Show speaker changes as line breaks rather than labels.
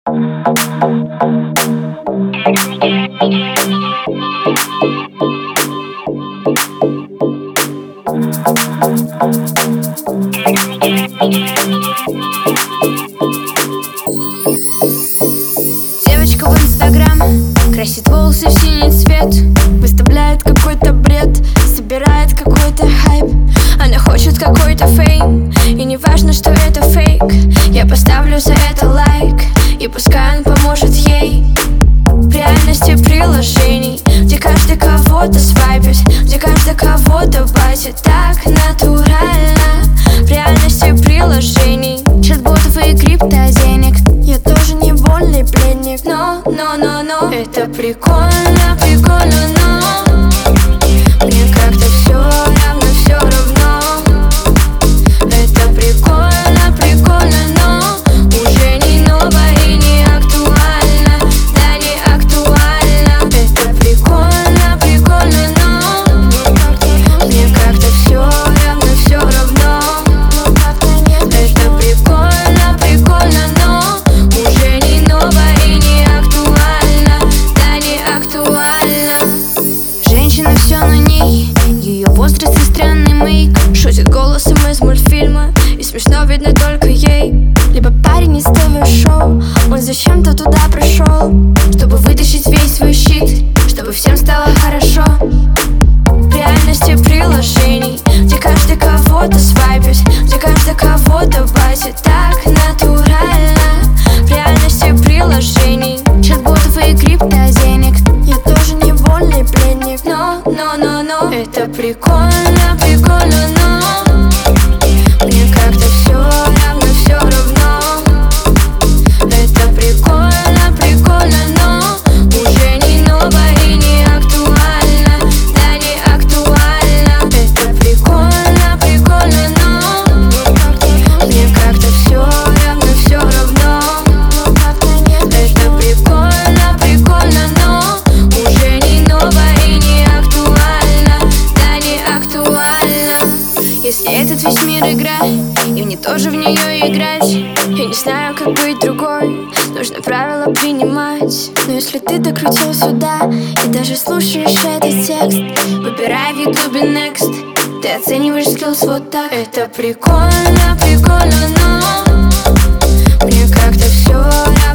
Девочка в Инстаграм красит волосы в синий цвет, выставляет какой-то бред, собирает какой-то хайп. Она хочет какой-то фейм, и не важно, что это фейк. Я поставлю за это лайк, и пускай он поможет ей. В реальности приложений, где каждый кого-то свайпит, где каждый кого-то байтит так натурально. В реальности приложений, чат-ботов и криптоденег. Я тоже невольный пленник, но это прикольно, прикольно, но мне как-то все равно, все равно. Это прикольно, прикольно, но уже не ново и не актуально. Да, не актуально. Это прикольно, прикольно, но мне как-то все равно, все равно. Это прикольно, прикольно, но уже не ново и не актуально. Да, не актуально. Женщина все на ней, ее возраст и странный мейк. Шутит голосом из мультфильма, и смешно видно только ей. Либо парень из ТВ-шоу, он зачем-то туда пришел, чтобы вытащить весь свой щит, чтобы всем стало хорошо. В реальности приложений, где каждый кого-то свайпит, где каждый кого-то байтит так натурально. В реальности приложений, чат-ботов и криптоденег. Я тоже невольный пленник, но это прикольно, прикольно, но мне как-то все равно, все равно. Это прикольно, прикольно, но уже не ново и не актуально. Да, не актуально. Это прикольно, прикольно, но мне как-то все равно, все равно. Это прикольно, прикольно, но уже не ново и не актуально. Да, не актуально. Если этот весь мир игра, и мне тоже в нее играть, я не знаю, как быть другой, нужно правила принимать. Но если ты докрутил сюда и даже слушаешь этот текст, выбирай в ютубе next. Ты оцениваешь skills вот так. Это прикольно, прикольно, но мне как-то все равно.